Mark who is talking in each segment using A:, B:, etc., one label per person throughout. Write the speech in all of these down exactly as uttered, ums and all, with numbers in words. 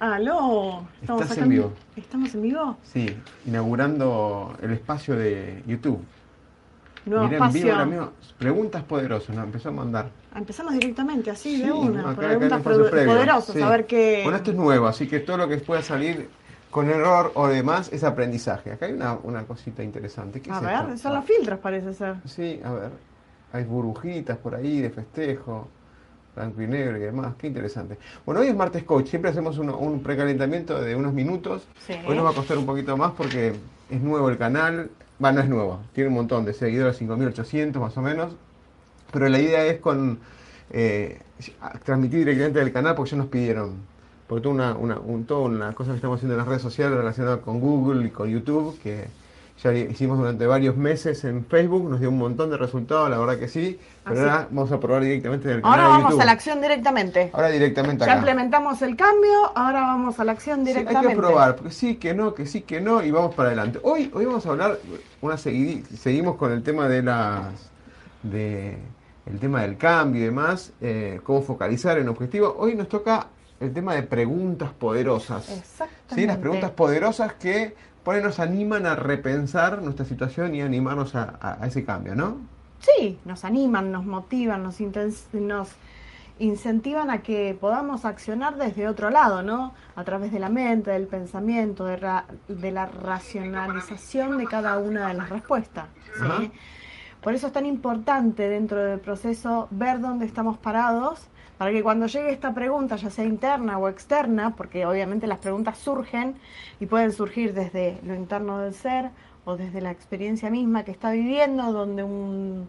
A: Aló, estamos
B: ¿Estás
A: acá
B: en vivo?
A: ¿Estamos en vivo?
B: Sí, inaugurando el espacio de YouTube.
A: Nuevo
B: Mirá en vivo ahora
A: espacio.
B: mismo, preguntas poderosas, nos empezó a mandar.
A: Empezamos directamente, así, de
B: Sí,
A: una.
B: acá, acá en el
A: Preguntas
B: espacio
A: produ-
B: previo,
A: poderosas, a
B: sí.
A: ver qué...
B: Bueno, esto es nuevo, así que todo lo que pueda salir con error o demás es aprendizaje. Acá hay una, una cosita interesante. ¿Qué
A: A
B: es esto?
A: ver, son
B: Ah,
A: los filtros, parece ser.
B: sí, a ver. Hay burbujitas por ahí de festejo, blanco y negro y demás. Qué interesante. Bueno, hoy es martes coach. Siempre hacemos uno- un precalentamiento de unos minutos.
A: Sí.
B: Hoy nos va a costar un poquito más porque es nuevo el canal. Va, no es nuevo. Tiene un montón de seguidores, cinco mil ochocientos más o menos. Pero la idea es con eh, transmitir directamente del canal porque ya nos pidieron. Por toda una, una, un, toda una cosa que estamos haciendo en las redes sociales relacionada con Google y con YouTube, que ya hicimos durante varios meses en Facebook, nos dio un montón de resultados, la verdad que sí. Pero
A: Así.
B: ahora vamos a probar directamente del canal
A: Ahora
B: de
A: vamos
B: YouTube.
A: a la acción directamente.
B: Ahora directamente
A: Ya
B: acá.
A: implementamos el cambio, ahora vamos a la acción
B: Sí, hay
A: directamente.
B: que probar, porque sí, que no, que sí, que no, y vamos para adelante. Hoy, hoy vamos a hablar, una seguidi- seguimos con el tema de las, de, el tema del cambio y demás, eh, cómo focalizar en objetivo. Hoy nos toca el tema de preguntas poderosas.
A: Exactamente.
B: ¿Sí? Las preguntas poderosas que por ahí nos animan a repensar nuestra situación y animarnos a, a- a ese cambio, ¿no?
A: Sí, nos animan, nos motivan, nos, intens- nos incentivan a que podamos accionar desde otro lado, ¿no? A través de la mente, del pensamiento, de, ra- de la racionalización de cada una de las respuestas, ¿sí?
B: Ajá.
A: Por eso es tan importante dentro del proceso ver dónde estamos parados, para que cuando llegue esta pregunta, ya sea interna o externa, porque obviamente las preguntas surgen y pueden surgir desde lo interno del ser o desde la experiencia misma que está viviendo, donde un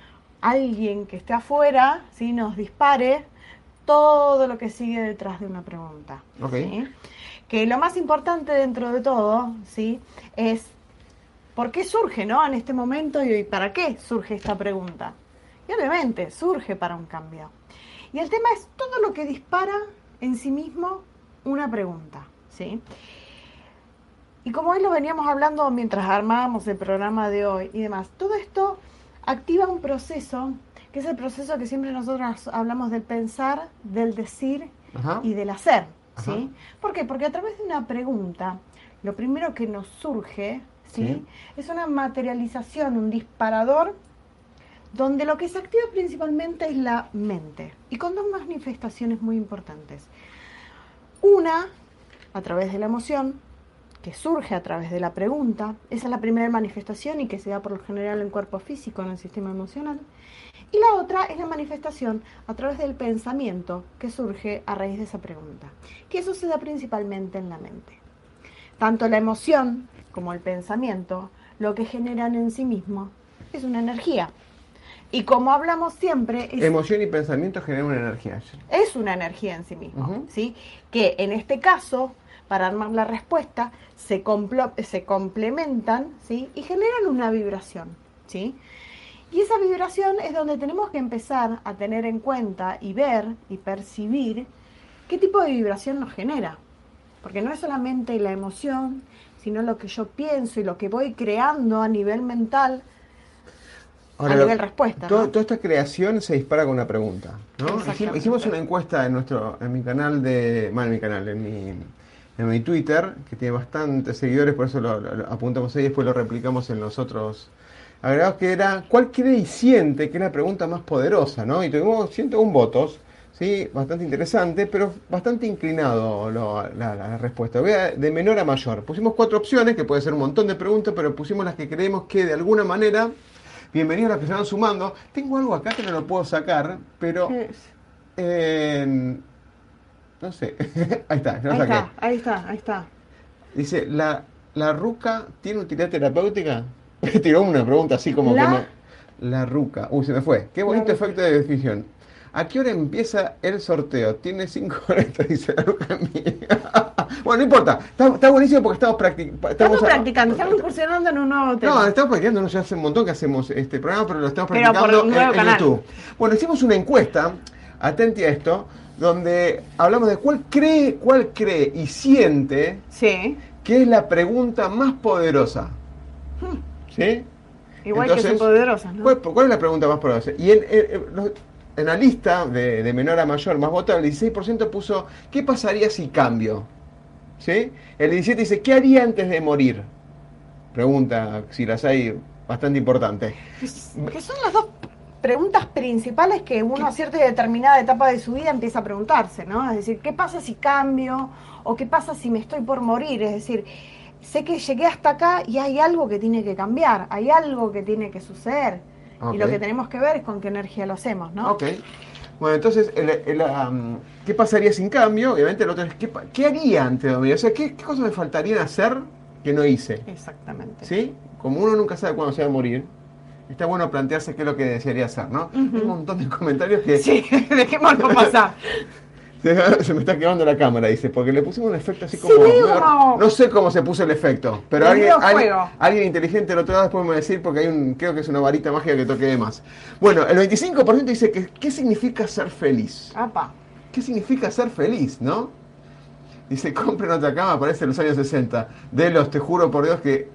A: alguien que esté afuera, ¿sí?, nos dispare todo lo que sigue detrás de una pregunta.
B: Ok.
A: ¿Sí? Que lo más importante dentro de todo, ¿sí?, es ¿por qué surge, no, en este momento y para qué surge esta pregunta? Y obviamente surge para un cambio. Y el tema es todo lo que dispara en sí mismo una pregunta, ¿sí? Y como hoy lo veníamos hablando mientras armábamos el programa de hoy y demás, todo esto activa un proceso, que es el proceso que siempre nosotros hablamos del pensar, del decir
B: Ajá.
A: y del hacer, ¿sí?
B: Ajá.
A: ¿Por qué? Porque a través de una pregunta, lo primero que nos surge, ¿sí?,
B: Sí.
A: es una materialización, un disparador, donde lo que se activa principalmente es la mente, y con dos manifestaciones muy importantes. Una, a través de la emoción, que surge a través de la pregunta, esa es la primera manifestación y que se da por lo general en cuerpo físico, en el sistema emocional. Y la otra es la manifestación a través del pensamiento que surge a raíz de esa pregunta, que eso se da principalmente en la mente. Tanto la emoción como el pensamiento, lo que generan en sí mismo es una energía. Y como hablamos siempre, es,
B: Emoción y pensamiento generan una energía.
A: es una energía en sí mismo,
B: Ujú.
A: ¿sí? Que en este caso, para armar la respuesta, se, complo- se complementan, ¿sí?, y generan una vibración, ¿sí? Y esa vibración es donde tenemos que empezar a tener en cuenta y ver y percibir qué tipo de vibración nos genera. Porque no es solamente la emoción, sino lo que yo pienso y lo que voy creando a nivel mental,
B: Ahora,
A: a
B: lo-
A: nivel respuesta,
B: todo-
A: ¿no?
B: Toda esta creación se dispara con una pregunta, ¿no? Hicimos,
A: Exactamente.
B: hicimos una encuesta en nuestro, en mi canal de, bueno, en mi canal, en mi, en mi Twitter, que tiene bastantes seguidores, por eso lo, lo- lo apuntamos ahí y después lo replicamos en los otros agregados, que era, ¿cuál cree y siente que es la pregunta más poderosa, ¿no? Y tuvimos ciento uno votos, ¿sí? Bastante interesante, pero bastante inclinado lo- la, la- la respuesta. Voy a- de menor a mayor. Pusimos cuatro opciones, que puede ser un montón de preguntas, pero pusimos las que creemos que de alguna manera... Bienvenidos a los que se van sumando. Tengo algo acá que no lo puedo sacar, pero...
A: ¿Qué es?
B: eh, no sé. Ahí está, ya lo
A: Ahí
B: saqué.
A: está, ahí está, ahí está.
B: Dice, ¿la, ¿la ruca tiene utilidad terapéutica? Tiró una pregunta así como
A: La-
B: que no... La ruca. Uy, se me fue. Qué bonito
A: La ruca.
B: efecto de definición. ¿A qué hora empieza el sorteo? Tiene cinco horas, dice la ruca mía. Bueno, no importa. Está, está buenísimo porque estamos, practic
A: Estamos practicando, estamos incursionando en un nuevo tema.
B: No, estamos practicando, no, ya hace un montón que hacemos este programa, pero lo estamos
A: Pero por
B: practicando
A: un nuevo
B: en, en
A: canal.
B: YouTube. Bueno, hicimos una encuesta, atenti a esto, donde hablamos de cuál cree, cuál cree y siente
A: Sí,
B: que es la pregunta más poderosa. ¿Sí?
A: igual que son poderosas, ¿no?
B: ¿cuál, cuál es la pregunta más poderosa? Y en, en- en los- en la lista de, de menor a mayor más votable, el dieciséis por ciento puso, ¿qué pasaría si cambio? ¿sí? El diecisiete dice, ¿qué haría antes de morir? Pregunta, si las hay, bastante importante.
A: Que son las dos preguntas principales que uno a cierta y determinada etapa de su vida empieza a preguntarse, ¿no? Es decir, ¿qué pasa si cambio? ¿O qué pasa si me estoy por morir? Es decir, sé que llegué hasta acá y hay algo que tiene que cambiar, hay algo que tiene que suceder. Okay. Y lo que tenemos que ver es con qué energía lo hacemos, ¿no?
B: Ok. Bueno, entonces, el, el, um, ¿qué pasaría sin cambio? Obviamente el otro es, ¿qué, qué haría antes de morir? O sea, ¿qué, ¿qué cosas me faltarían hacer que no hice?
A: Exactamente.
B: ¿Sí? Como uno nunca sabe cuándo se va a morir, está bueno plantearse qué es lo que desearía hacer, ¿no? Uh-huh. Hay un montón de comentarios que...
A: Sí, dejémoslo pasar.
B: Se, se me está quemando la cámara, dice, porque le pusimos un efecto así como...
A: Sí, no,
B: no sé cómo se puso el efecto, pero alguien, alguien, alguien inteligente del otro lado después me va a decir, porque hay un, creo que es una varita mágica que toque de más. Bueno, el veinticinco por ciento dice que ¿qué significa ser feliz?
A: Apa.
B: ¿Qué significa ser feliz, no? Dice, compren otra cama, parece los años sesenta. De los, te juro por Dios que...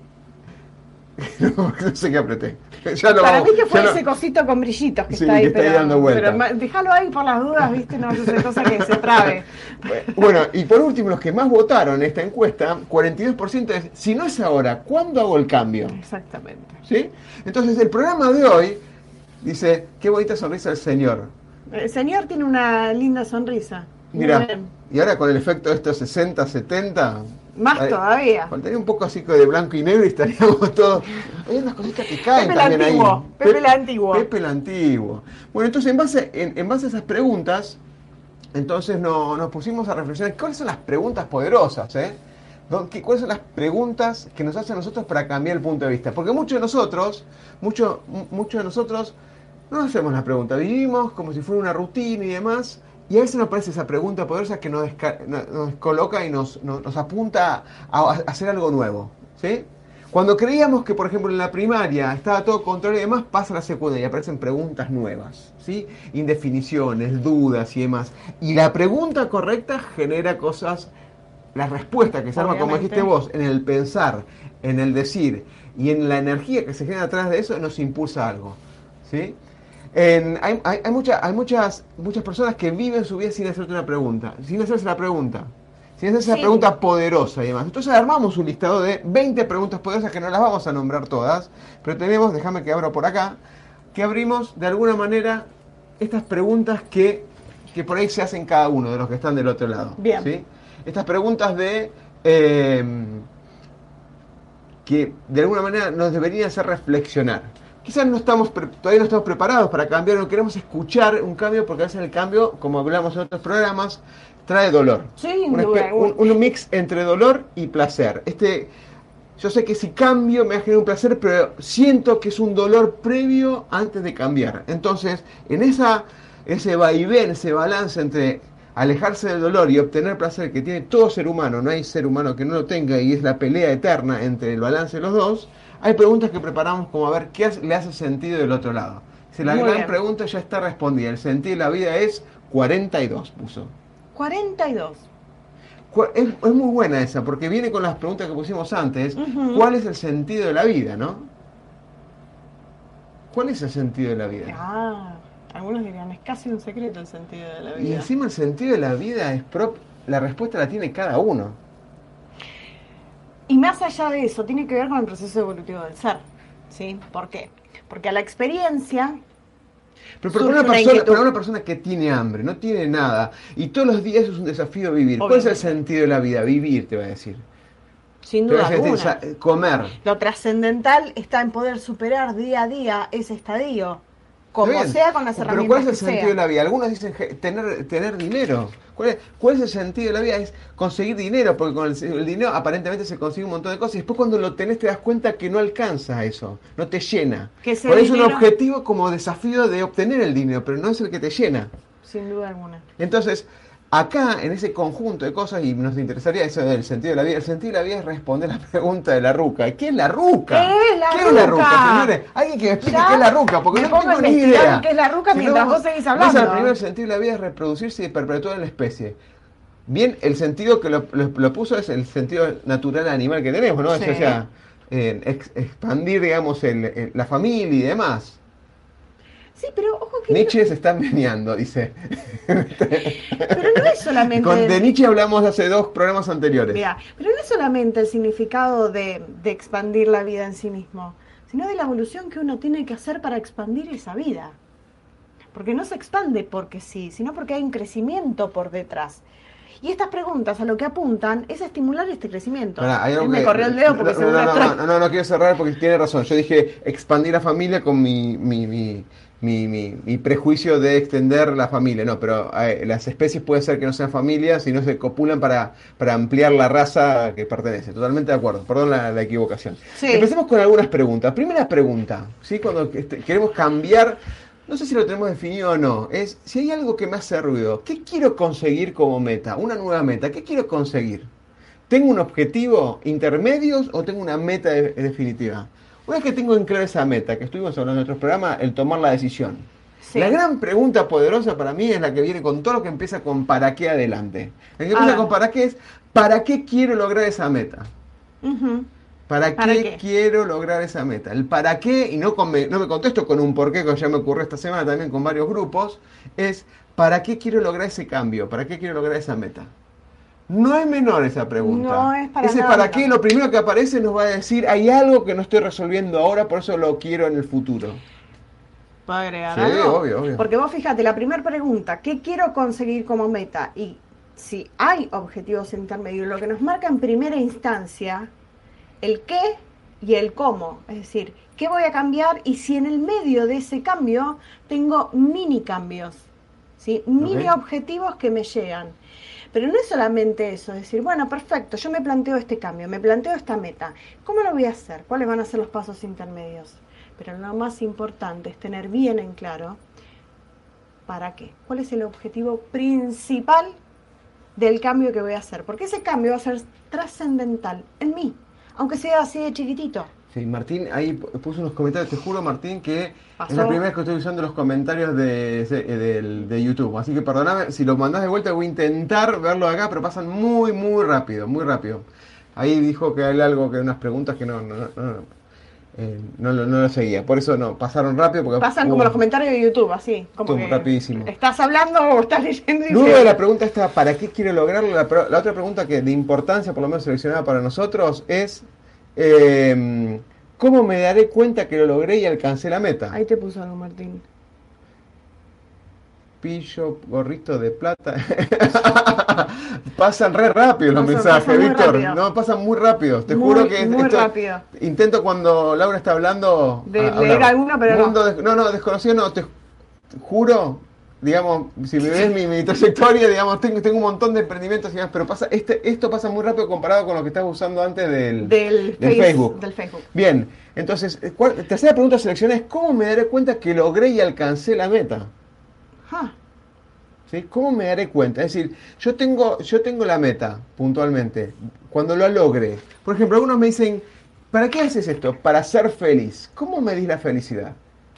B: no, no sé qué apreté.
A: Ya lo Para vamos, mí que fue ese lo... cosito con brillitos que
B: sí,
A: está ahí,
B: que está
A: pero,
B: ahí dando vuelta.
A: Pero déjalo ahí por las dudas, ¿viste? No es esa cosa que se trabe.
B: Bueno, y por último, los que más votaron en esta encuesta, cuarenta y dos por ciento es, si no es ahora, ¿cuándo hago el cambio?
A: Exactamente.
B: ¿Sí? Entonces, el programa de hoy dice, qué bonita sonrisa del señor.
A: El señor tiene una linda sonrisa.
B: Mira, y ahora con el efecto de estos sesenta, setenta...
A: Más vale, todavía.
B: Faltaría un poco así de blanco y negro y estaríamos todos... Hay unas cositas que caen
A: Pepe
B: también
A: el antiguo,
B: ahí.
A: Pepe, Pepe el antiguo.
B: Pepe el antiguo. Bueno, entonces en base, en, en base a esas preguntas, entonces no, nos pusimos a reflexionar cuáles son las preguntas poderosas, ¿eh? ¿Cuáles son las preguntas que nos hacen a nosotros para cambiar el punto de vista? Porque muchos de nosotros, muchos mucho de nosotros no nos hacemos la pregunta. Vivimos como si fuera una rutina y demás... Y a veces nos aparece esa pregunta poderosa que nos, desca- nos coloca y nos, nos, nos apunta a, a hacer algo nuevo, ¿sí? Cuando creíamos que, por ejemplo, en la primaria estaba todo controlado y demás, pasa a la secundaria y aparecen preguntas nuevas, ¿sí? Indefiniciones, dudas y demás. Y la pregunta correcta genera cosas, la respuesta que se arma, como dijiste vos, en el pensar, en el decir y en la energía que se genera atrás de eso, nos impulsa algo, ¿sí? En, hay hay, hay, mucha, hay muchas, muchas personas que viven su vida sin hacerte una pregunta, sin hacerse la pregunta, sin hacerse sí. la pregunta poderosa y demás. Entonces armamos un listado de veinte preguntas poderosas que no las vamos a nombrar todas, pero tenemos, déjame que abro por acá, que abrimos de alguna manera estas preguntas que, que por ahí se hacen cada uno de los que están del otro lado.
A: Bien.
B: ¿Sí? Estas preguntas de... Eh, que de alguna manera nos deberían hacer reflexionar. Quizás no estamos pre- todavía no estamos preparados para cambiar, no queremos escuchar un cambio, porque a veces el cambio, como hablamos en otros programas, trae dolor.
A: Sí,
B: un, espe- un, un mix entre dolor y placer. Este, yo sé que si cambio me va a generar un placer, pero siento que es un dolor previo antes de cambiar. Entonces, en esa, ese vaivén, ese balance entre alejarse del dolor y obtener placer que tiene todo ser humano, no hay ser humano que no lo tenga, y es la pelea eterna entre el balance de los dos. Hay preguntas que preparamos como a ver qué hace, le hace sentido del otro lado. Si la Muy gran bien. pregunta ya está respondida. El sentido de la vida es cuarenta y dos, puso.
A: cuarenta y dos.
B: Es, es muy buena esa, porque viene con las preguntas que pusimos antes. Uh-huh. ¿Cuál es el sentido de la vida, no? ¿Cuál es el sentido de la vida?
A: Ah, algunos dirían, es casi un secreto el sentido de la vida.
B: Y encima el sentido de la vida es prop- la respuesta la tiene cada uno.
A: Y más allá de eso, tiene que ver con el proceso evolutivo del ser, ¿sí? ¿Por qué? Porque a la experiencia...
B: Pero, pero, para una persona, para una persona que tiene hambre, no tiene nada, y todos los días es un desafío vivir. Obviamente. ¿Cuál es el sentido de la vida? Vivir, te va a decir.
A: Sin duda alguna.
B: Decir, comer.
A: Lo trascendental está en poder superar día a día ese estadio, como sea, con las herramientas.
B: Pero ¿cuál es el
A: que
B: sentido
A: sea.
B: de la vida? Algunos dicen tener, tener dinero. ¿Cuál es, ¿Cuál es el sentido de la vida? Es conseguir dinero, porque con el, el dinero aparentemente se consigue un montón de cosas, y después cuando lo tenés te das cuenta que no alcanza eso, no te llena. Por eso es un objetivo como desafío de obtener el dinero, pero no es el que te llena.
A: Sin duda alguna.
B: Entonces, acá, en ese conjunto de cosas, y nos interesaría eso del sentido de la vida, el sentido de la vida es responder la pregunta de la ruca. ¿Qué es la ruca?
A: ¿Qué es la
B: ¿Qué
A: ruca?
B: es la ruca, señores? Alguien que me explique
A: ¿Ya?
B: qué es la ruca, porque
A: me
B: no tengo ni idea.
A: ¿Qué es la ruca
B: si
A: mientras
B: no,
A: vos seguís hablando?
B: El primer sentido de la vida es reproducirse y perpetuar en la especie. Bien, el sentido que lo, lo, lo puso es el sentido natural animal que tenemos, ¿no?
A: Sí.
B: O sea, eh, ex, expandir, digamos, el, el, la familia y demás.
A: Sí, pero ojo que...
B: Nietzsche se está meneando, dice.
A: Pero no es solamente...
B: Con, de Nietzsche hablamos hace dos programas anteriores.
A: Mira, pero no es solamente el significado de, de expandir la vida en sí mismo, sino de la evolución que uno tiene que hacer para expandir esa vida. Porque no se expande porque sí, sino porque hay un crecimiento por detrás. Y estas preguntas a lo que apuntan es a estimular este crecimiento.
B: Pará, hay algo
A: Él me
B: que-
A: corrió el dedo porque
B: no,
A: se
B: no,
A: me
B: no,
A: tra-
B: no, no, no, no quiero cerrar porque tiene razón. Yo dije expandir la familia con mi, mi, mi, mi, mi- mi prejuicio de extender la familia. No, pero eh, las especies puede ser que no sean familias, sino se copulan para, para ampliar la raza que pertenece. Totalmente de acuerdo. Perdón la, la equivocación.
A: Sí.
B: Empecemos con algunas preguntas. Primera pregunta, ¿sí? Cuando este, queremos cambiar, no sé si lo tenemos definido o no, es si hay algo que me hace ruido, ¿qué quiero conseguir como meta? Una nueva meta, ¿qué quiero conseguir? ¿Tengo un objetivo intermedios o tengo una meta de- definitiva? Una vez que tengo en claro esa meta, que estuvimos hablando en otros programas, el tomar la decisión.
A: Sí.
B: La gran pregunta poderosa para mí es la que viene con todo lo que empieza con para qué adelante. El que
A: A
B: empieza
A: ver.
B: con para qué es, ¿para qué quiero lograr esa meta?
A: Ujú.
B: ¿Para,
A: ¿Para
B: qué,
A: qué?
B: quiero lograr esa meta? El para qué, y no, con- me, no me contesto con un por qué, que ya me ocurrió esta semana también con varios grupos, es ¿para qué quiero lograr ese cambio? ¿Para qué quiero lograr esa meta? No es menor esa pregunta.
A: No es para
B: Ese
A: nada
B: para
A: menor.
B: qué, lo primero que aparece nos va a decir, hay algo que no estoy resolviendo ahora, por eso lo quiero en el futuro.
A: ¿Puedo agregar
B: Sí,
A: algo?
B: obvio, obvio.
A: Porque vos fíjate, la primera pregunta, ¿qué quiero conseguir como meta? Y si hay objetivos intermedios, lo que nos marca en primera instancia el qué y el cómo. Es decir, ¿qué voy a cambiar? Y si en el medio de ese cambio tengo mini cambios, ¿sí? Mini
B: Ok.
A: objetivos que me llegan. Pero no es solamente eso, es decir, bueno, perfecto, yo me planteo este cambio, me planteo esta meta. ¿Cómo lo voy a hacer? ¿Cuáles van a ser los pasos intermedios? Pero lo más importante es tener bien en claro para qué. ¿Cuál es el objetivo principal del cambio que voy a hacer? Porque ese cambio va a ser trascendental en mí, aunque sea así de chiquitito.
B: Sí, Martín ahí puso unos comentarios, te juro Martín que
A: Pasó.
B: es la primera vez que estoy usando los comentarios de, de, del- de YouTube, así que perdóname, si lo mandás de vuelta voy a intentar verlo acá, pero pasan muy, muy rápido, muy rápido. Ahí dijo que hay algo, que unas preguntas que no, no, no, no, eh, no, lo- no lo seguía, por eso no, pasaron rápido porque
A: Pasan
B: hubo-
A: como los comentarios de YouTube, así, como
B: Tum,
A: que
B: rapidísimo.
A: estás hablando o estás leyendo y
B: Luego
A: se-
B: de la pregunta esta, ¿para qué quiero lograrlo? La, pro- la otra pregunta que de importancia, por lo menos seleccionada para nosotros, es eh, ¿cómo me daré cuenta que lo logré y alcancé la meta?
A: Ahí te puso algo, Martín.
B: Pillo, gorrito de plata. Pasan re rápido los
A: Pasan-
B: mensajes,
A: pasan muy
B: Víctor.
A: rápido.
B: No, pasan muy rápido. Te
A: Muy,
B: juro que
A: muy
B: esto-
A: rápido.
B: intento cuando Laura está hablando
A: De
B: a-
A: leer
B: hablar.
A: alguno, pero no.
B: Mundo des- no, no, desconocido no, te juro, digamos, si me ves mi, mi trayectoria, digamos, tengo, tengo un montón de emprendimientos y demás, pero pasa, este, esto pasa muy rápido comparado con lo que estabas usando antes del,
A: Del,
B: del
A: face-
B: Facebook.
A: Del Facebook.
B: Bien, entonces, ¿cuál- tercera pregunta seleccionada es ¿cómo me daré cuenta que logré y alcancé la meta?
A: Ah,
B: ¿Sí? ¿Cómo me daré cuenta? Es decir, yo tengo, yo tengo la meta, puntualmente, cuando lo logre. Por ejemplo, algunos me dicen, ¿para qué haces esto? Para ser feliz. ¿Cómo medís la felicidad?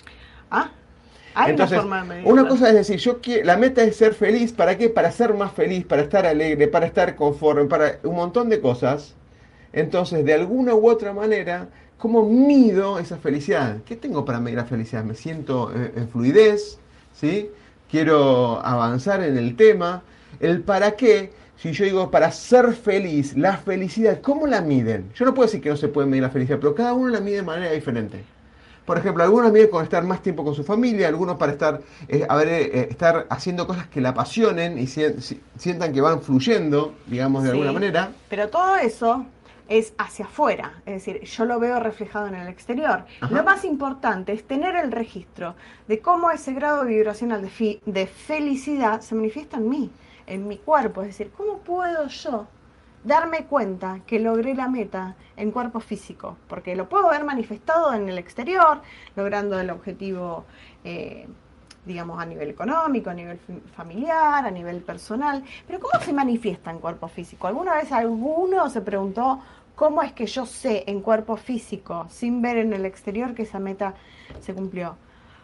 A: ah, hay
B: Entonces,
A: una forma de medirlo.
B: una cosa es decir, yo quiero, la meta es ser feliz, ¿para qué? Para ser más feliz, para estar alegre, para estar conforme, para un montón de cosas. Entonces, de alguna u otra manera, ¿cómo mido esa felicidad? ¿Qué tengo para medir la felicidad? ¿Me siento eh, en fluidez? ¿Sí? Quiero avanzar en el tema. El para qué, si yo digo para ser feliz, la felicidad, ¿cómo la miden? Yo no puedo decir que no se puede medir la felicidad, pero cada uno la mide de manera diferente. Por ejemplo, algunos miden con estar más tiempo con su familia, algunos para estar, eh, a ver, eh, estar haciendo cosas que la apasionen y sien- si- sientan que van fluyendo, digamos, de
A: Sí,
B: alguna manera.
A: Pero todo eso es hacia afuera, es decir, yo lo veo reflejado en el exterior.
B: Ajá.
A: Lo más importante es tener el registro de cómo ese grado vibracional de, fi- de felicidad se manifiesta en mí, en mi cuerpo. Es decir, ¿cómo puedo yo darme cuenta que logré la meta en cuerpo físico? Porque lo puedo ver manifestado en el exterior, logrando el objetivo, eh, digamos, a nivel económico, a nivel fi- familiar, a nivel personal. Pero ¿cómo se manifiesta en cuerpo físico? ¿Alguna vez alguno se preguntó cómo es que yo sé en cuerpo físico, sin ver en el exterior, que esa meta se cumplió?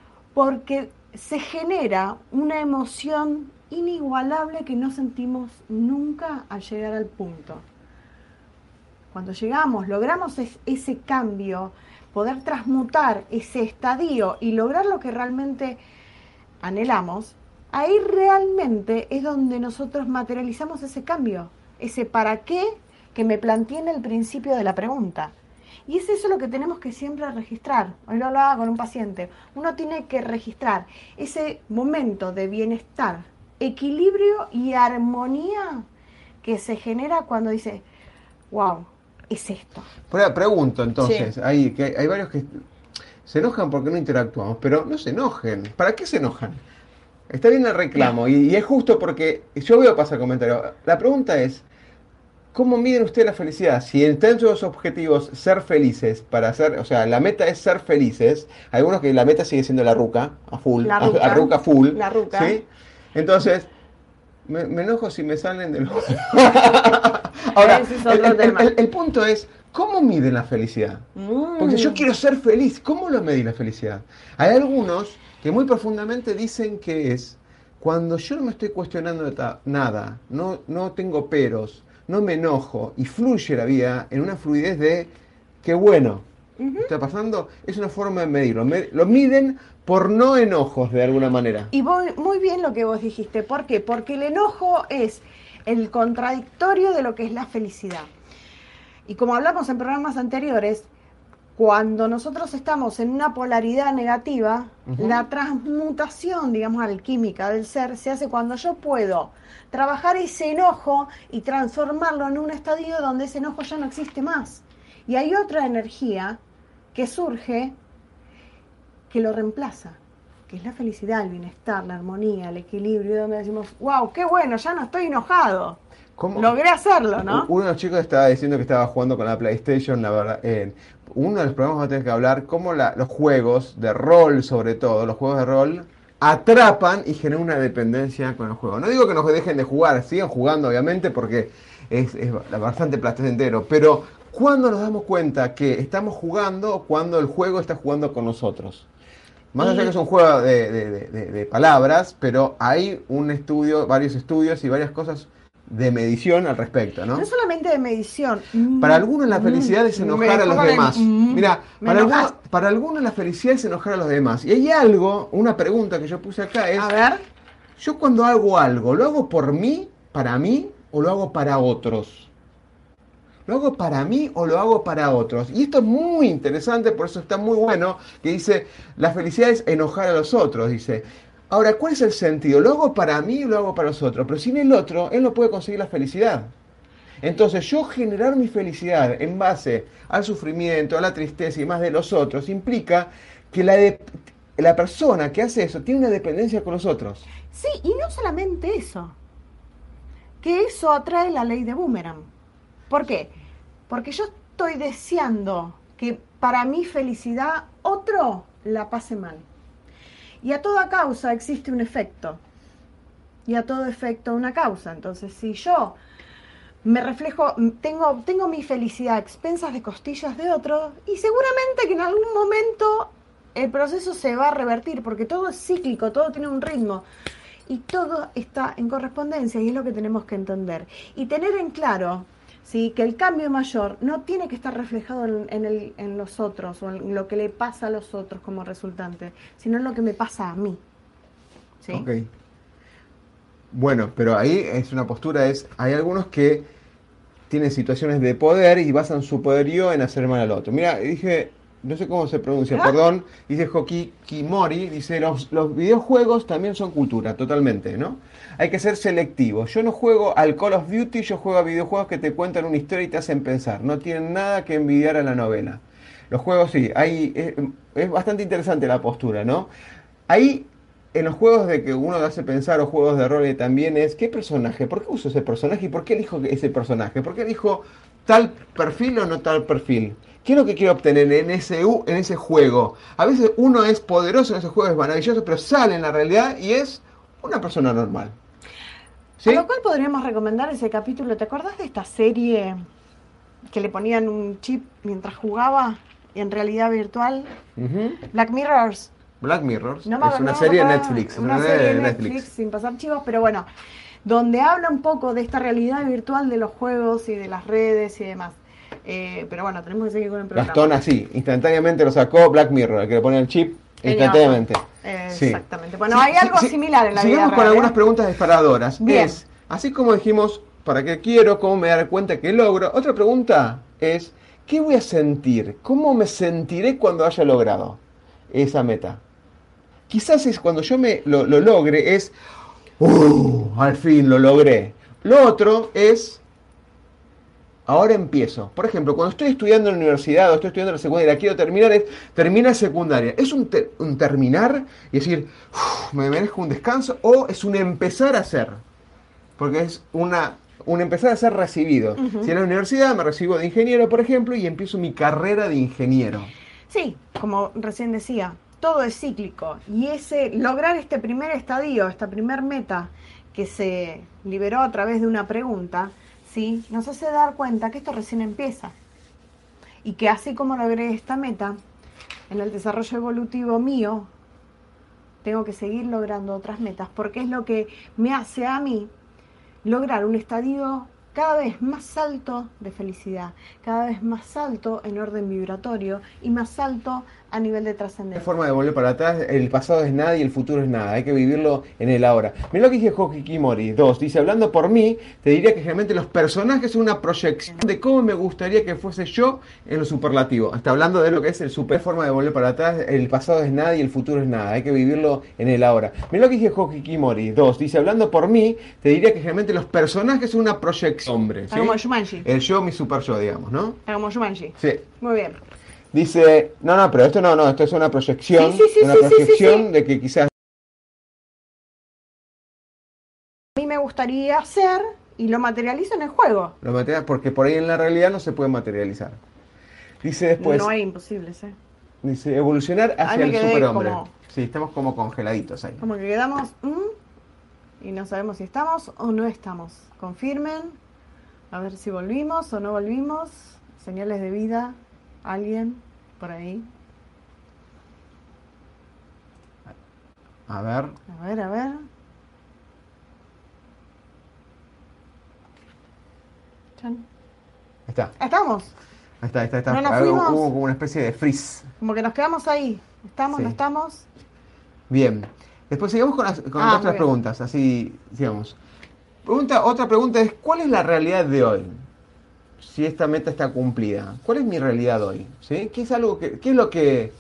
A: Porque se genera una emoción inigualable que no sentimos nunca al llegar al punto. Cuando llegamos, logramos es- ese cambio poder transmutar ese estadio y lograr lo que realmente anhelamos, ahí realmente es donde nosotros materializamos ese cambio, ese para qué que me planteé en el principio de la pregunta. Y es eso lo que tenemos que siempre registrar. Hoy lo hablaba con un paciente. Uno tiene que registrar ese momento de bienestar, equilibrio y armonía que se genera cuando dice, wow, es esto.
B: Pero pregunto entonces,
A: Sí.
B: hay, que hay varios que se enojan porque no interactuamos, pero no se enojen. ¿Para qué se enojan? Está bien el reclamo y, y es justo porque yo veo pasar comentarios. La pregunta es, ¿cómo miden ustedes la felicidad? Si dentro de los objetivos ser felices, para hacer, o sea, la meta es ser felices, hay algunos que la meta sigue siendo la ruca, a full,
A: La
B: a,
A: ruca.
B: a ruca full,
A: La ruca.
B: ¿sí? Entonces, me, me enojo si me salen de los... Ahora,
A: Ese es
B: el,
A: otro
B: el-
A: tema.
B: el- el punto es, ¿cómo miden la felicidad? Porque yo
A: Mm.
B: quiero ser feliz, ¿cómo lo medí la felicidad? Hay algunos que muy profundamente dicen que es cuando yo no me estoy cuestionando ta- nada, no, no tengo peros, no me enojo y fluye la vida en una fluidez de qué bueno.
A: Ujú.
B: ¿Está pasando? Es una forma de medirlo. Me- lo miden por no enojos de alguna manera.
A: Y vos- muy bien lo que vos dijiste. ¿Por qué? Porque el enojo es el contradictorio de lo que es la felicidad. Y como hablamos en programas anteriores, cuando nosotros estamos en una polaridad negativa,
B: Ujú.
A: la transmutación, digamos, alquímica del ser se hace cuando yo puedo trabajar ese enojo y transformarlo en un estadio donde ese enojo ya no existe más. Y hay otra energía que surge que lo reemplaza, que es la felicidad, el bienestar, la armonía, el equilibrio, donde decimos, wow, qué bueno, ya no estoy enojado.
B: ¿Cómo?
A: Logré hacerlo, ¿no?
B: Uno de los chicos estaba diciendo que estaba jugando con la PlayStation, la verdad. En uno de los programas va a tener que hablar cómo la- los juegos de rol, sobre todo, los juegos de rol, atrapan y generan una dependencia con el juego. No digo que nos dejen de jugar, sigan jugando, obviamente, porque es, es bastante placentero, pero ¿cuándo nos damos cuenta que estamos jugando o cuando el juego está jugando con nosotros? Más allá
A: Y-
B: que es un juego de, de- de- de- de palabras, pero hay un estudio, varios estudios y varias cosas de medición al respecto, ¿no?
A: No solamente de medición.
B: Para algunos la felicidad es
A: Mm,
B: enojar
A: me
B: a los
A: pongo de-
B: demás.
A: mm,
B: Mira,
A: me
B: para algunos,
A: enojaste.
B: para algunos la felicidad es enojar a los demás. Y hay algo, una pregunta que yo puse acá es,
A: A ver,
B: yo cuando hago algo, ¿lo hago por mí, para mí, o lo hago para otros? ¿Lo hago para mí o lo hago para otros? Y esto es muy interesante, por eso está muy bueno, que dice, la felicidad es enojar a los otros, dice. Ahora, ¿cuál es el sentido? ¿Lo hago para mí o lo hago para los otros? Pero sin el otro, él no puede conseguir la felicidad. Entonces, yo generar mi felicidad en base al sufrimiento, a la tristeza y más de los otros, implica que la, de- la persona que hace eso tiene una dependencia con los otros.
A: sí, y no solamente eso, que eso atrae la ley de Boomerang. ¿Por qué? Porque yo estoy deseando que para mi felicidad otro la pase mal. Y a toda causa existe un efecto. Y a todo efecto una causa. Entonces, si yo me reflejo, tengo, tengo mi felicidad a expensas de costillas de otro, y seguramente que en algún momento el proceso se va a revertir, porque todo es cíclico, todo tiene un ritmo. Y todo está en correspondencia, y es lo que tenemos que entender. Y tener en claro, ¿sí?, que el cambio mayor no tiene que estar reflejado en, en, el, en los otros, o en lo que le pasa a los otros como resultante, sino en lo que me pasa a mí. ¿Sí?
B: Ok. Bueno, pero ahí es una postura, es, hay algunos que tienen situaciones de poder y basan su poderío en hacer mal al otro. Mira, dije, no sé cómo se pronuncia,
A: ¿Ah?
B: perdón, dice Hoki Kimori, dice, los, los videojuegos también son cultura, totalmente, ¿no? Hay que ser selectivo. Yo no juego al Call of Duty, yo juego a videojuegos que te cuentan una historia y te hacen pensar. No tienen nada que envidiar a la novela. Los juegos sí, hay, es, es bastante interesante la postura, ¿no? Ahí, en los juegos de que uno hace pensar o juegos de rol también es, ¿qué personaje? ¿Por qué uso ese personaje? ¿Y por qué elijo ese personaje? ¿Por qué elijo tal perfil o no tal perfil? ¿Qué es lo que quiero obtener en ese, u- en ese juego? A veces uno es poderoso en ese juego, es maravilloso, pero sale en la realidad y es una persona normal. ¿Sí?
A: A lo cual podríamos recomendar ese capítulo. ¿Te acuerdas de esta serie que le ponían un chip mientras jugaba en realidad virtual?
B: Ujú.
A: Black Mirrors.
B: Black Mirror
A: No me-
B: es una
A: no me
B: serie de
A: acuerdo,
B: Netflix.
A: Una
B: una
A: serie
B: de
A: de Netflix, sin pasar chivos, pero bueno, donde habla un poco de esta realidad virtual de los juegos y de las redes y demás. Eh, pero bueno, tenemos que seguir con el programa.
B: Gastón así, instantáneamente lo sacó Black Mirror, el que le pone el chip instantáneamente.
A: Eh,
B: Sí.
A: Exactamente. Bueno,
B: Sí,
A: hay
B: sí,
A: algo
B: sí.
A: similar en la
B: Sigamos
A: vida
B: con
A: real,
B: algunas
A: ¿eh?
B: preguntas disparadoras.
A: Bien.
B: Es, así como dijimos, ¿para qué quiero? ¿Cómo me daré cuenta que logro? Otra pregunta es, ¿qué voy a sentir? ¿Cómo me sentiré cuando haya logrado esa meta? Quizás es cuando yo me lo, lo logre, es, ¡uh! Al fin lo logré. Lo otro es, ahora empiezo. Por ejemplo, cuando estoy estudiando en la universidad o estoy estudiando en la secundaria y la quiero terminar, es terminar secundaria. ¿Es un, te- un terminar y decir, "Uf, me merezco un descanso"? ¿O es un empezar a hacer? Porque es una, un empezar a ser recibido.
A: Ujú.
B: Si en la universidad me recibo de ingeniero, por ejemplo, y empiezo mi carrera de ingeniero.
A: Sí, como recién decía, todo es cíclico y ese lograr este primer estadio, esta primer meta que se liberó a través de una pregunta, ¿sí? Nos hace dar cuenta que esto recién empieza y que así como logré esta meta, en el desarrollo evolutivo mío, tengo que seguir logrando otras metas porque es lo que me hace a mí lograr un estadio cada vez más alto de felicidad, cada vez más alto en orden vibratorio y más alto a nivel de
B: No hay
A: trascendencia.
B: forma de volver para atrás, el pasado es nada y el futuro es nada, hay que vivirlo en el ahora. Mira lo que dice Hokikimori. Dos, dice, hablando por mí, te diría que generalmente los personajes son una proyección de cómo me gustaría que fuese yo en lo superlativo. Está hablando de lo que es el super forma de volver para atrás, el pasado es nada y el futuro es nada, hay que vivirlo en el ahora. Mira lo que dice Hokikimori. Dos, dice, hablando por mí, te diría que generalmente los personajes son una proyección. Hombre, ¿sí?
A: Como Jumanji.
B: El yo, mi super yo, digamos, ¿no?
A: Como Jumanji.
B: Sí.
A: Muy bien.
B: Dice, no, no, pero esto no, no, esto es una proyección,
A: Sí, sí, sí,
B: una
A: sí, sí,
B: proyección
A: sí, sí.
B: de que quizás
A: A mí me gustaría hacer y lo materializo en el juego.
B: lo material, porque por ahí en la realidad no se puede materializar. Dice después,
A: No hay imposibles, ¿eh?
B: dice, evolucionar
A: Ahí
B: hacia
A: me
B: el
A: quedé
B: superhombre.
A: como-
B: Sí, estamos como congeladitos ahí.
A: Como que quedamos mm, y no sabemos si estamos o no estamos. Confirmen, a ver si volvimos o no volvimos. Señales de vida, alguien por ahí.
B: A ver,
A: A ver, a ver. Chan.
B: ahí está,
A: Ah, estamos.
B: ahí está, ahí está, ahí está.
A: No nos
B: Algo-
A: fuimos.
B: hubo como una especie de freeze.
A: Como que nos quedamos ahí. ¿Estamos?
B: Sí.
A: ¿No estamos?
B: Bien. Después sigamos con las, con
A: Ah, muy
B: otras
A: bien.
B: preguntas, así, digamos. Pregunta, otra pregunta es, ¿cuál es la realidad de hoy? Si esta meta está cumplida, ¿cuál es mi realidad hoy? ¿Sí? ¿Qué es algo que, qué es lo que,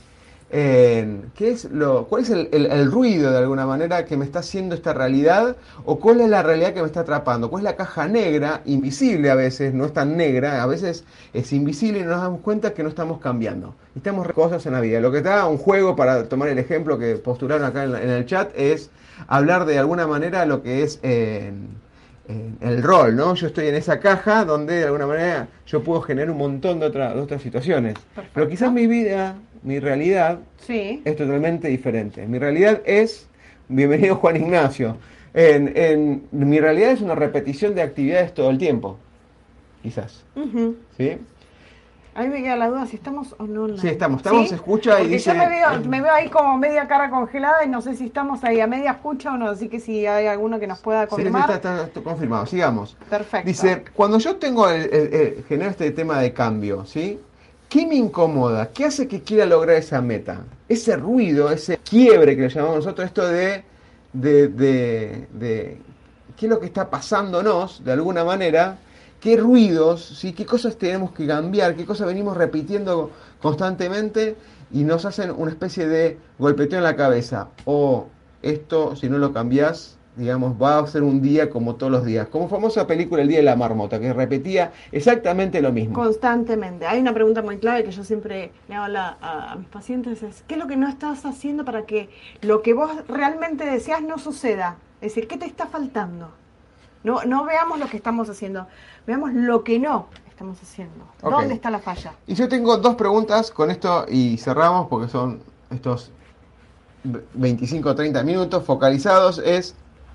B: eh, qué es lo, cuál es el, el- el ruido de alguna manera que me está haciendo esta realidad? ¿O cuál es la realidad que me está atrapando? ¿Cuál es la caja negra, invisible a veces, no es tan negra, a veces es invisible y no nos damos cuenta que no estamos cambiando? Estamos re- cosas en la vida. Lo que está un juego, para tomar el ejemplo que postularon acá en, la- en el chat, es hablar de alguna manera lo que es eh, eh, el rol, ¿no? Yo estoy en esa caja donde de alguna manera yo puedo generar un montón de, otra- de otras situaciones.
A: Perfecto.
B: Pero quizás mi vida, mi realidad,
A: Sí.
B: es totalmente diferente. Mi realidad es, bienvenido Juan Ignacio, en, en- mi realidad es una repetición de actividades todo el tiempo, quizás,
A: Ujú.
B: ¿sí?
A: A mí me queda la duda si estamos o no online.
B: Sí, estamos, estamos, se escucha y
A: Porque
B: dice-
A: yo me veo, me veo ahí como media cara congelada y no sé si estamos ahí a media escucha o no, así que si hay alguno que nos pueda
B: Sí, sí,
A: confirmar.
B: está, está- está confirmado, sigamos.
A: Perfecto.
B: Dice, cuando yo tengo el, el- el- genero este tema de cambio, ¿sí? ¿Qué me incomoda? ¿Qué hace que quiera lograr esa meta? Ese ruido, ese quiebre que le llamamos nosotros, esto de, de, de, de qué es lo que está pasándonos, de alguna manera, qué ruidos, ¿sí? Qué cosas tenemos que cambiar, qué cosas venimos repitiendo constantemente y nos hacen una especie de golpeteo en la cabeza. O esto, si no lo cambiás, digamos, va a ser un día como todos los días. Como famosa película El Día de la Marmota, que repetía exactamente lo mismo.
A: Constantemente. Hay una pregunta muy clave que yo siempre le hago a, la- a- a mis pacientes, es ¿qué es lo que no estás haciendo para que lo que vos realmente deseas no suceda? Es decir, ¿qué te está faltando? No, no veamos lo que estamos haciendo, veamos lo que no estamos haciendo.
B: Ok.
A: ¿Dónde está la falla?
B: Y yo tengo dos preguntas con esto y cerramos porque son estos veinticinco o treinta minutos focalizados. Es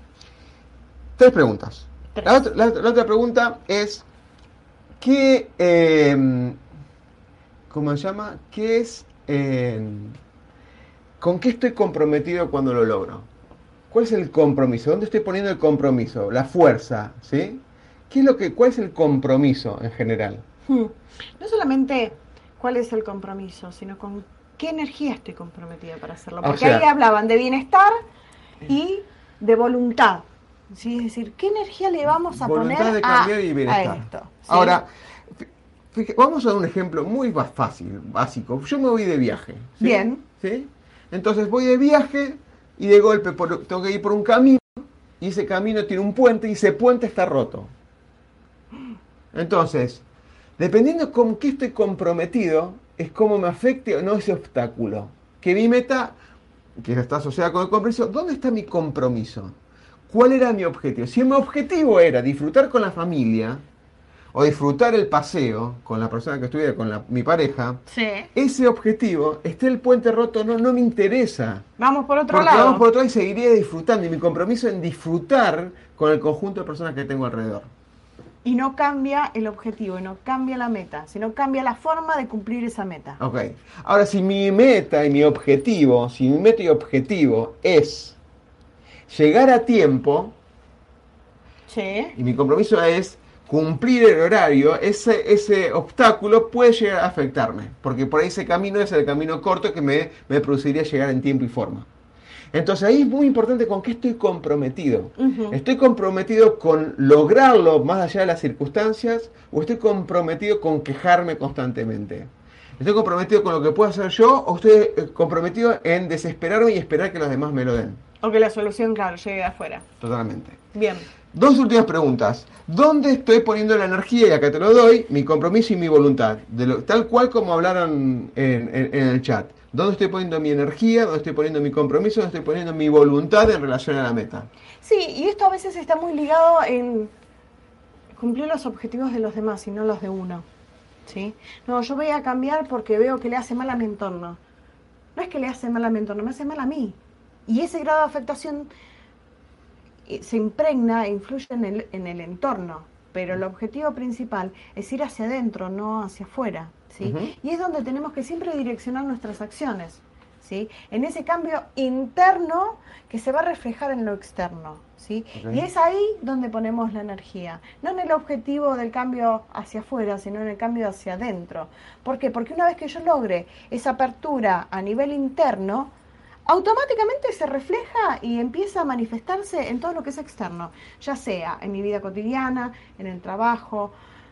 B: tres preguntas.
A: Tres.
B: La, otra, la- la otra pregunta es, ¿qué, eh, ¿cómo se llama? ¿Qué es, eh, con qué estoy comprometido cuando lo logro? ¿Cuál es el compromiso? ¿Dónde estoy poniendo el compromiso? La fuerza, ¿sí? ¿Qué es lo que, cuál es el compromiso en general?
A: Hmm. No solamente cuál es el compromiso, sino con qué energía estoy comprometida para hacerlo. Porque
B: O sea,
A: ahí hablaban de bienestar y de voluntad. ¿Sí? Es decir, ¿qué energía le vamos a
B: voluntad
A: poner
B: de
A: a,
B: cambiar y
A: a
B: bienestar.
A: esto? ¿Sí?
B: Ahora, fíjate, vamos a dar un ejemplo muy ba- fácil, básico. Yo me voy de viaje. ¿Sí?
A: Bien.
B: ¿Sí? Entonces voy de viaje y de golpe por- tengo que ir por un camino y ese camino tiene un puente y ese puente está roto. Entonces, dependiendo con qué estoy comprometido, es cómo me afecte o no ese obstáculo. Que mi meta, que está asociada con el compromiso, ¿dónde está mi compromiso? ¿Cuál era mi objetivo? Si mi objetivo era disfrutar con la familia o disfrutar el paseo con la persona que estuviera, con la- mi pareja,
A: Sí.
B: ese objetivo, esté el puente roto, no, no me interesa.
A: Vamos por otro
B: Porque
A: lado.
B: vamos por otro lado y seguiría disfrutando. Y mi compromiso en disfrutar con el conjunto de personas que tengo alrededor.
A: Y no cambia el objetivo, y no cambia la meta, sino cambia la forma de cumplir esa meta.
B: Ok. Ahora, si mi meta y mi objetivo, si mi meta y objetivo es llegar a tiempo,
A: Sí.
B: y mi compromiso es cumplir el horario, ese, ese obstáculo puede llegar a afectarme, porque por ahí ese camino es el camino corto que me, me produciría llegar en tiempo y forma. Entonces ahí es muy importante con qué estoy comprometido.
A: Ujú.
B: ¿Estoy comprometido con lograrlo más allá de las circunstancias o estoy comprometido con quejarme constantemente? ¿Estoy comprometido con lo que puedo hacer yo o estoy eh, comprometido en desesperarme y esperar que los demás me lo den?
A: O que la solución, claro, llegue de afuera.
B: Totalmente.
A: Bien.
B: Dos últimas preguntas. ¿Dónde estoy poniendo la energía? Y acá te lo doy, mi compromiso y mi voluntad. De lo, tal cual como hablaron en, en- en el chat. ¿Dónde estoy poniendo mi energía? ¿Dónde estoy poniendo mi compromiso? ¿Dónde estoy poniendo mi voluntad en relación a la meta?
A: Sí, y esto a veces está muy ligado en cumplir los objetivos de los demás y no los de uno. ¿Sí? No, yo voy a cambiar porque veo que le hace mal a mi entorno. No es que le hace mal a mi entorno, me hace mal a mí. Y ese grado de afectación eh, se impregna e influye en el, en el entorno. Pero el objetivo principal es ir hacia adentro, no hacia afuera. ¿Sí?
B: Ujú.
A: Y es donde tenemos que siempre direccionar nuestras acciones. ¿Sí? En ese cambio interno que se va a reflejar en lo externo. ¿Sí?
B: Ok.
A: Y es ahí donde ponemos la energía. No en el objetivo del cambio hacia afuera, sino en el cambio hacia adentro. ¿Por qué? Porque una vez que yo logre esa apertura a nivel interno, automáticamente se refleja y empieza a manifestarse en todo lo que es externo, ya sea en mi vida cotidiana, en el trabajo,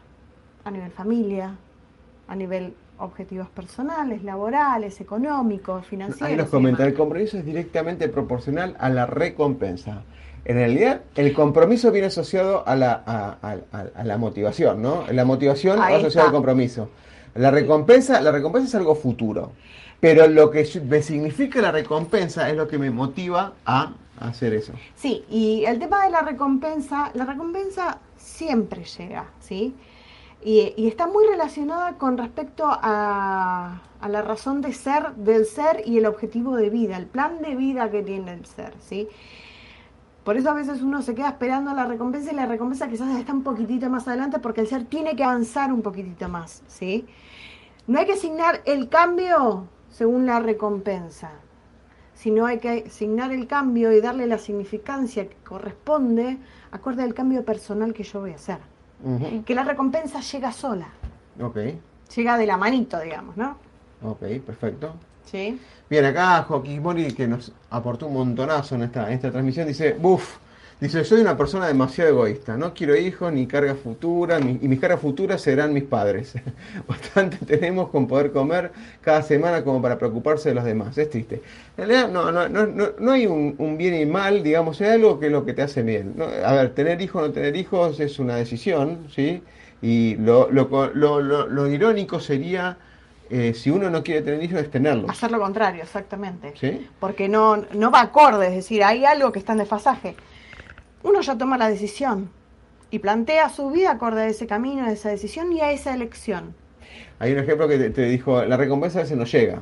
A: a nivel familia, a nivel objetivos personales, laborales, económicos, financieros.
B: Ahí nos
A: y
B: comenta,
A: demás.
B: el compromiso es directamente proporcional a la recompensa. En realidad, el compromiso viene asociado a la, a, a- a- a la motivación, ¿no? La motivación va
A: Ahí
B: asociada al
A: está.
B: compromiso. La recompensa, la recompensa es algo futuro. Pero lo que me significa la recompensa es lo que me motiva a hacer eso.
A: Sí, y el tema de la recompensa, la recompensa siempre llega, ¿sí? Y, y está muy relacionada con respecto a, a la razón de ser del ser y el objetivo de vida, el plan de vida que tiene el ser, ¿sí? Por eso a veces uno se queda esperando la recompensa y la recompensa quizás está un poquitito más adelante porque el ser tiene que avanzar un poquitito más, ¿sí? No hay que asignar el cambio según la recompensa, sino hay que asignar el cambio y darle la significancia que corresponde acorde al cambio personal que yo voy a hacer.
B: Ujú.
A: Que la recompensa llega sola,
B: Ok,
A: llega de la manito, digamos, ¿no?
B: ok, perfecto.
A: Sí.
B: Bien, acá Joaquín Mori, que nos aportó un montonazo en esta, en esta transmisión, dice, buf, dice, soy una persona demasiado egoísta, no quiero hijos ni carga futura, ni- y mis cargas futuras serán mis padres. Bastante tenemos con poder comer cada semana como para preocuparse de los demás, es triste. En realidad no, no, no, no, no hay un, un bien y mal, digamos, hay algo que es lo que te hace bien. ¿No? A ver, tener hijos o no tener hijos es una decisión, ¿sí? Y lo, lo, lo, lo, lo irónico sería... eh, si uno no quiere tener hijos, es tenerlos.
A: Hacer lo contrario, exactamente.
B: ¿Sí?
A: Porque no, no va acorde, es decir, hay algo que está en desfasaje. Uno ya toma la decisión y plantea su vida acorde a ese camino, a esa decisión y a esa elección.
B: Hay un ejemplo que te, te dijo, la recompensa a veces no llega.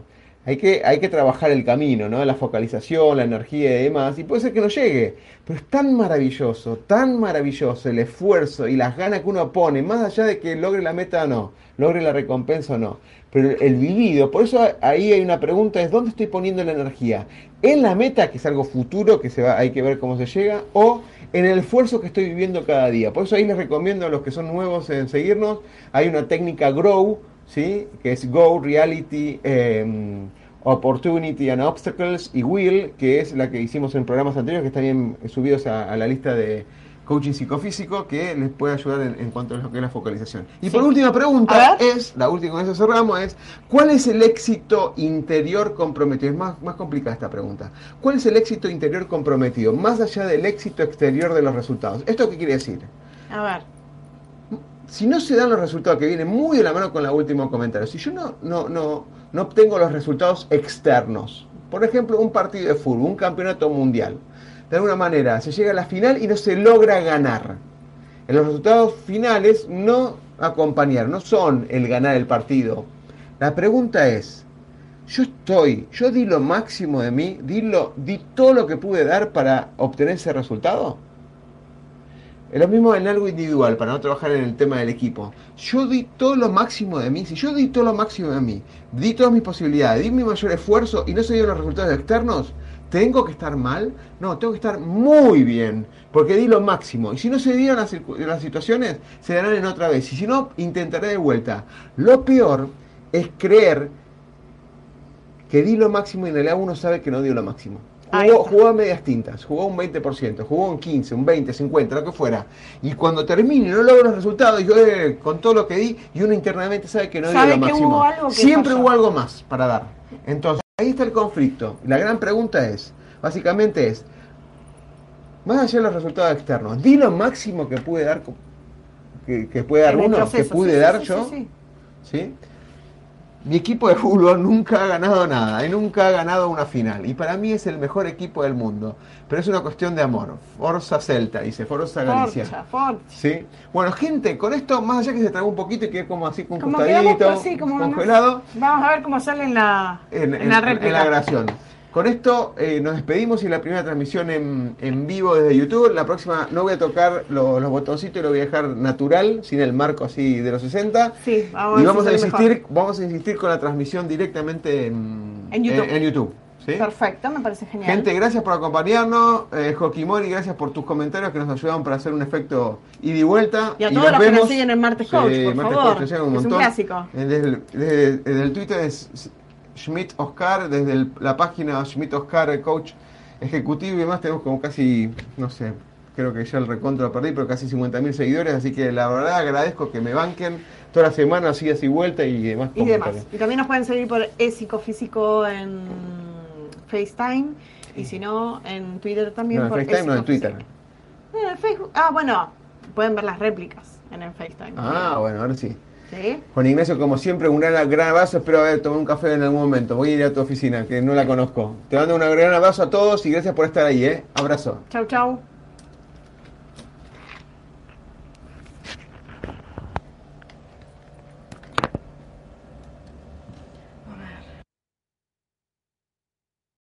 B: Hay que, hay que trabajar el camino, ¿no? La focalización, la energía y demás. Y puede ser que no llegue. Pero es tan maravilloso, tan maravilloso el esfuerzo y las ganas que uno pone, más allá de que logre la meta o no, logre la recompensa o no. Pero el vivido, por eso ahí hay una pregunta, es ¿dónde estoy poniendo la energía? ¿En la meta, que es algo futuro, que se va, hay que ver cómo se llega? ¿O en el esfuerzo que estoy viviendo cada día? Por eso ahí les recomiendo a los que son nuevos en seguirnos, hay una técnica Grow, ¿sí? Que es Go, Reality, eh, Opportunity and Obstacles y Will, que es la que hicimos en programas anteriores, que están bien subidos a, a la lista de coaching psicofísico, que les puede ayudar en, en cuanto a lo que es la focalización. Y sí. Por última pregunta es, la última con eso cerramos, es ¿cuál es el éxito interior comprometido? Es más, más complicada esta pregunta. ¿Cuál es el éxito interior comprometido? Más allá del éxito exterior de los resultados. ¿Esto qué quiere decir?
A: A ver.
B: Si no se dan los resultados, que vienen muy de la mano con el último comentario, si yo no, no, no, no obtengo los resultados externos, por ejemplo, un partido de fútbol, un campeonato mundial, de alguna manera se llega a la final y no se logra ganar. En los resultados finales no acompañar, no son el ganar el partido. La pregunta es, yo estoy, yo di lo máximo de mí, di, lo, di todo lo que pude dar para obtener ese resultado. Es lo mismo en algo individual, para no trabajar en el tema del equipo. Yo di todo lo máximo de mí. Si yo di todo lo máximo de mí, di todas mis posibilidades, di mi mayor esfuerzo y no se dieron los resultados externos, ¿tengo que estar mal? No, tengo que estar muy bien, porque di lo máximo. Y si no se dieron las, las situaciones, se darán en otra vez. Y si no, intentaré de vuelta. Lo peor es creer que di lo máximo y en realidad uno sabe que no dio lo máximo. Jugó, jugó a medias tintas, jugó un veinte por ciento, jugó un quince, un veinte, cincuenta, lo que fuera. Y cuando termine y no logro los resultados, digo, eh, con todo lo que di, y uno internamente sabe que no dio lo máximo.
A: Hubo algo que
B: Siempre
A: falló.
B: Hubo algo más para dar. Entonces, ahí está el conflicto. La gran pregunta es, básicamente es, más allá de los resultados externos, di lo máximo que pude dar, que, que puede dar uno, proceso, que pude
A: sí,
B: dar
A: sí,
B: yo,
A: sí, sí.
B: ¿sí? Mi equipo de fútbol nunca ha ganado nada y nunca ha ganado una final. Y para mí es el mejor equipo del mundo. Pero es una cuestión de amor. Forza Celta, dice, Forza Galicia.
A: Forza, Forza.
B: ¿Sí? Bueno, gente, con esto, más allá que se tragó un poquito y quedó como así con
A: como
B: costadito,
A: así, como
B: congelado.
A: Vamos a ver cómo sale en la,
B: en,
A: en, en la réplica.
B: En la grabación. Con esto eh, nos despedimos y la primera transmisión en, en vivo desde YouTube. La próxima no voy a tocar lo, los botoncitos y lo voy a dejar natural, sin el marco así de los sesenta.
A: Sí, vamos
B: y
A: a
B: vamos a insistir,
A: mejor.
B: vamos a insistir con la transmisión directamente en,
A: en YouTube.
B: En, en YouTube. ¿Sí?
A: Perfecto, me parece genial.
B: Gente, gracias por acompañarnos. Eh, Joquimori, gracias por tus comentarios que nos ayudaron para hacer un efecto ida y vuelta.
A: Y a
B: y
A: todos los
B: vemos.
A: que nos siguen en Martes Coach,
B: sí,
A: por
B: Martes
A: favor.
B: Coach, un
A: es
B: montón.
A: un clásico.
B: Desde el, desde, desde el Twitter es Schmidt Oscar, desde el, la página Schmidt Oscar Coach Ejecutivo y demás tenemos como casi, no sé, creo que ya el recontra lo perdí, pero casi cincuenta mil seguidores, así que la verdad agradezco que me banquen toda la semana, así, así vuelta y demás.
A: Y demás. Y también nos pueden seguir por ePsicofísico en FaceTime y si no, en Twitter también.
B: No, en
A: por
B: FaceTime no, en Twitter.
A: No, en Facebook. Ah, bueno, pueden ver las réplicas en el FaceTime.
B: Ah, bueno, ahora sí.
A: ¿Sí?
B: Juan Ignacio, como siempre, un gran, gran abrazo. Espero haber tomado un café en algún momento. Voy a ir a tu oficina, que no la conozco. Te mando un gran abrazo a todos y gracias por estar ahí, ¿eh? Abrazo.
A: Chau, chau.